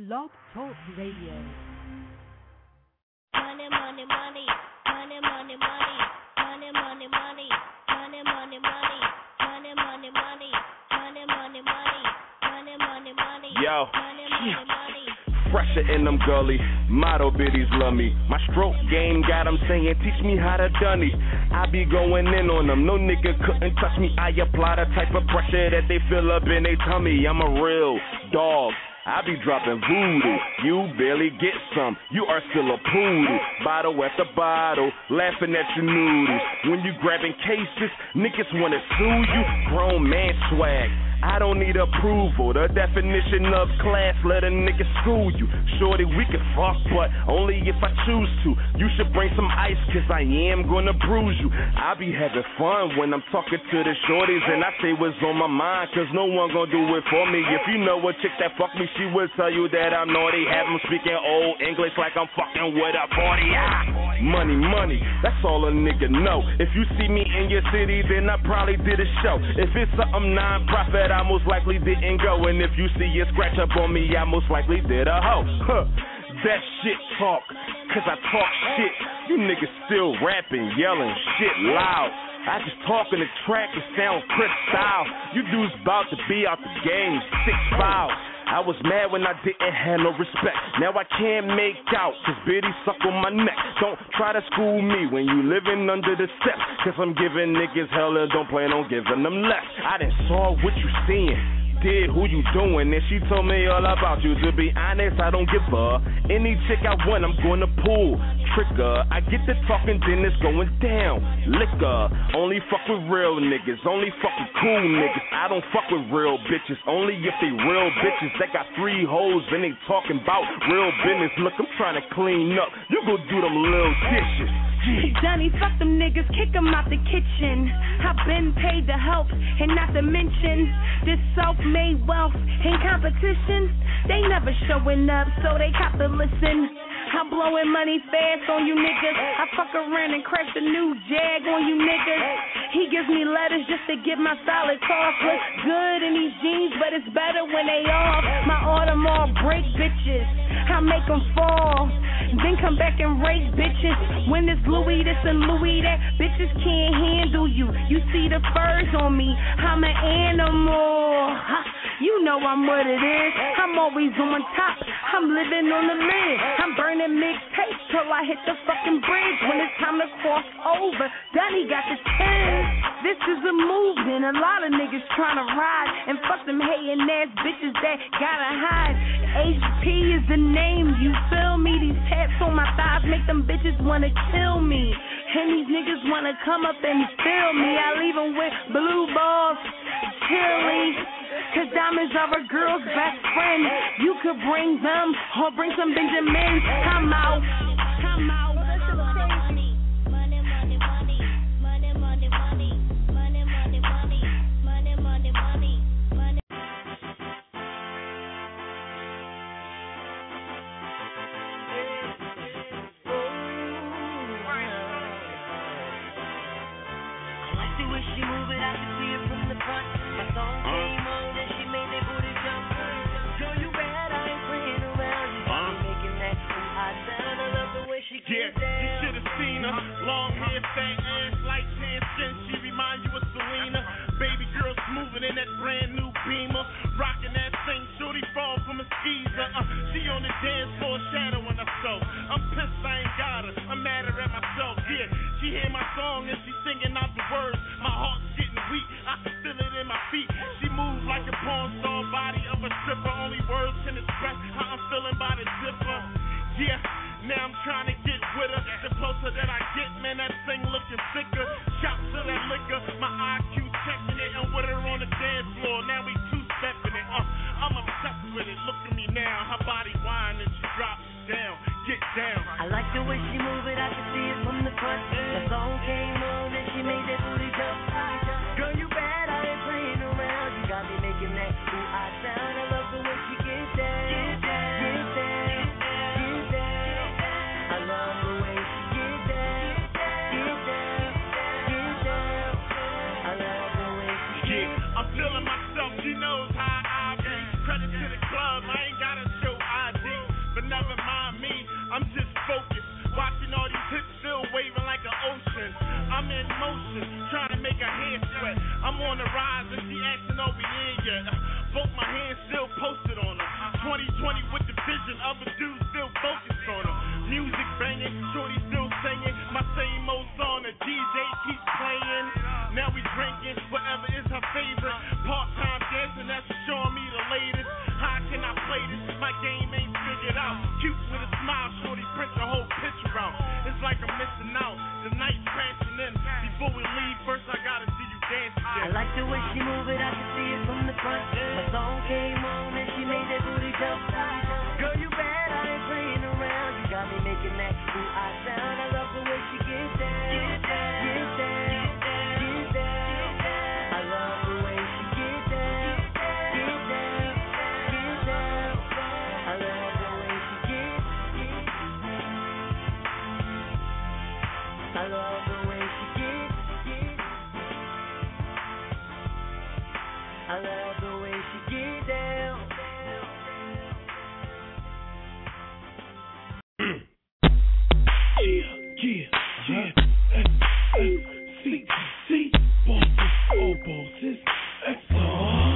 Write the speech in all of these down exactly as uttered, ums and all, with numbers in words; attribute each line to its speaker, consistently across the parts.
Speaker 1: Blog Talk Radio.
Speaker 2: Money, money, money, money, money, money, money, money, money, money, money, money, money, money, money, money, money, money, money, money,
Speaker 3: yo,
Speaker 2: money, money, money.
Speaker 3: Pressure in them gully, motto biddies love me. My stroke game got them saying, teach me how to dunny. I be going in on them, no nigga couldn't touch me. I apply the type of pressure that they feel up in their tummy. I'm a real dog, I be dropping voodoo. You barely get some, you are still a poodle. Bottle after bottle, laughing at your noodles. When you grabbing cases, niggas wanna sue you. Grown man swag, I don't need approval. The definition of class, let a nigga school you. Shorty, we can fuck, but only if I choose to. You should bring some ice, cause I am gonna bruise you. I be having fun when I'm talking to the shorties, and I say what's on my mind, cause no one gonna do it for me. If you know a chick that fuck me, she will tell you that I'm naughty. Have them speaking old English like I'm fucking with a forty. Ah, money, money, that's all a nigga know. If you see me in your city, then I probably did a show. If it's something non-profit, I most likely didn't go. And if you see a scratch up on me, I most likely did a hoe. Huh. That shit talk, cause I talk shit. You niggas still rapping, yelling shit loud. I just talk in the track and sound Chris style. You dudes about to be out the game, six fouls. I was mad when I didn't have no respect. Now I can't make out, cause Biddy suck on my neck. Don't try to school me when you living under the steps, cause I'm giving niggas hell and don't plan on giving them less. I done saw what you seeing, did who you doing, and she told me all about you. To be honest, I don't give a any chick I want, I'm gonna pull trigger. I get to talking, then it's going down. Liquor, only fuck with real niggas, only fuck with cool niggas. I don't fuck with real bitches, only if they real bitches. They got three hoes and they talking about real business. Look, I'm trying to clean up, you go do them little dishes.
Speaker 4: Hey, Johnny, fuck them niggas, kick them out the kitchen. I've been paid to help, and not to mention this self-made wealth in competition. They never showing up, so they got to listen. I'm blowing money fast on you niggas. I fuck around and crash a new Jag on you niggas. He gives me letters just to get my solid cough. Look good in these jeans, but it's better when they off. My Audemars break bitches, I make them fall, then come back and race bitches. When it's Louis this and Louis that, bitches can't handle you. You see the furs on me, I'm an animal. You know I'm what it is, I'm always on top, I'm living on the lid. I'm burning mixtapes till I hit the fucking bridge. When it's time to cross over, Donnie got the ten. This is a movement, a lot of niggas trying to ride, and fuck them hating ass bitches that gotta hide. H P is the name, you feel me? These tats on my thighs make them bitches wanna kill me, and these niggas wanna come up and feel me. I leave them with blue balls, chilly, cause diamonds are a girl's best friend. You could bring them or bring some Benjamins. I'm out. I'm out.
Speaker 5: She move it, I can see it from the front. My song came on and she made that booty jump. Girl, you bad, I ain't playing around. You got me making that hot sound. I love the way she gets down.
Speaker 6: Yeah, you should have seen her. Long hair, fat ass, light tan skin. She remind you of Selena. Baby girl smoothing in that brand new Beamer. Rocking that thing, shorty fall from a skeezer. Uh, she on the dance floor shadowing herself. I'm pissed I ain't got her, I'm mad at myself. Yeah, she hear my song and she singing out the words. My heart's getting weak, I can feel it in my feet. She moves like a porn star, body of a stripper. Only words can express how I'm feeling by the zipper. Yeah, now I'm trying to get with her. The closer that I get, man, that thing looking thicker. Shots to that liquor, my I Q checking it. And with her on the dance floor, now we two-stepping it. Uh, I'm obsessed with it, look at me now. Her body whine and she drops down. Get down.
Speaker 5: I like the way she move it, I can see it from the front. The song came on and she made that booty jump. Girl, you bad, I ain't playing around. You got me making that ooh, I sound. I love the way she get down. Get down, get down, get down. I love the way she get down. Get down, get down. I love the way she get down.
Speaker 6: Yeah, I'm feeling myself, she knows how I be. Credit to the club, I ain't gotta vision of a dude still focused on her. Music banging, shorty still singing my same old song. The D J keeps playing. Now we drinking, whatever is her favorite. Part-time dancing, that's showing me the latest. How can I play this? My game ain't figured out. Cute with a smile, shorty print the whole picture out. It's like I'm missing out. The night crashing in. Before we leave, first I gotta see you dance again.
Speaker 5: I like the way she move it, I can see it from the front. My song came on and she made that booty jump. Girl, you bad, I ain't playing around. You got me making that ooh I sound. I love the way she gets down, get down, get down, get down. I love the way she gets down, get down, get down. I love the way she gets, get. I love the way she gets, get. I love the way she gets down.
Speaker 1: Yeah, yeah, yeah. C, C, bosses, all bosses. X R,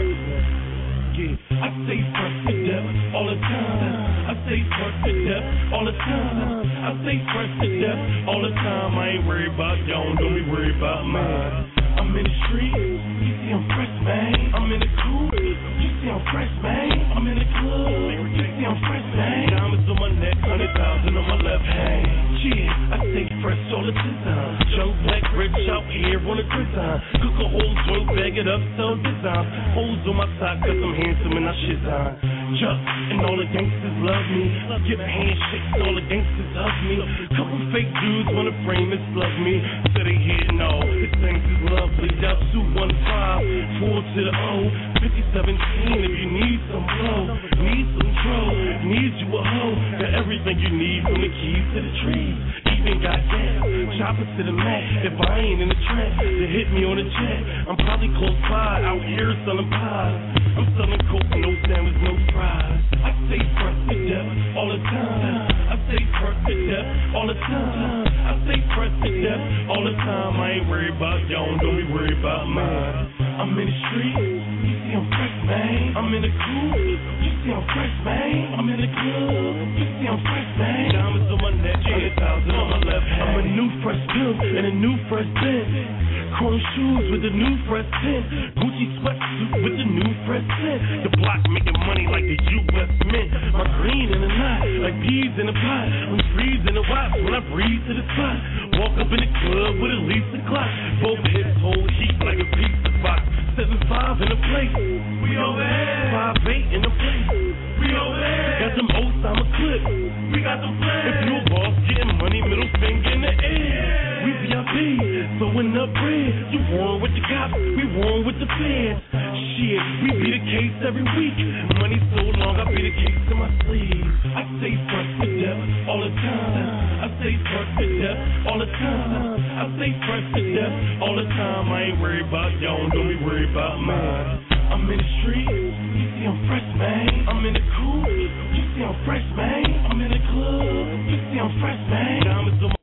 Speaker 1: yeah. I say first to death all the time. I say first to death all the time. I say first to death all the time. I ain't worried about y'all, don't be worried about mine. I'm in the street, you see I'm fresh, man. I'm in the coupe, you see I'm fresh, man. I'm in the club, you see I'm fresh, man. Diamonds on my neck, hundred thousand on my left hand. Yeah, I stay fresh all the time. Young black rich out here on the gridiron. Cook a whole joint, bag it up, sell design. Holes on my sock, cause I'm handsome and I shit on. Just and all the gangsters love me. Give a handshake, all the gangsters hug me. Couple fake dudes wanna frame and slug me. So they hear no, this thing is lovely. Y'all two one five, four to the O, fifty seventeen. If you need some flow, need some troll, need you a hoe. Got everything you need from the keys to the trees. Even got gas, chopper to the mat. If I ain't in the track, they hit me on the jet. I'm probably close by, out here selling pies. I'm selling coke, no sandwich, no fries. I stay first to death all the time. I stay first to death all the time. I stay first to death all the time. I ain't worried about y'all, don't be worried about mine. I'm in the street, you see I'm fresh, man. I'm in the coupe, you see I'm fresh, man. I'm in the club, you see I'm fresh, man. Diamonds on my neck, hundred thousand on my left hand. I'm a new fresh pimp and a new fresh Benz. Chrome shoes with the new fresh tint. Gucci sweatsuit with the new fresh scent. The block making money like the U S Mint. My green in the knot, like peas in a pot. I'm freezing the watch when I breathe to the spot. Walk up in the club with at least a clock. Both hips hold heat like a pizza box. Seven five in the place. We over there. Five eight in the place. We over there. Got them old summer clips. We got them plans. If you a boss getting money, middle finger in the air. We V I P, throwing up bread. You warn with the cops, we warn with the feds. Shit, we be the case every week. Money so long, I be the case in my sleeve. I stay first to death all the time. I stay first to death all the time. I stay first to death all the time. I ain't worried about y'all, don't be worried about mine. I'm in the street, you see I'm fresh, man. I'm in the coupe, you see I'm fresh, man. I'm in the club, you see I'm fresh, man. Diamonds on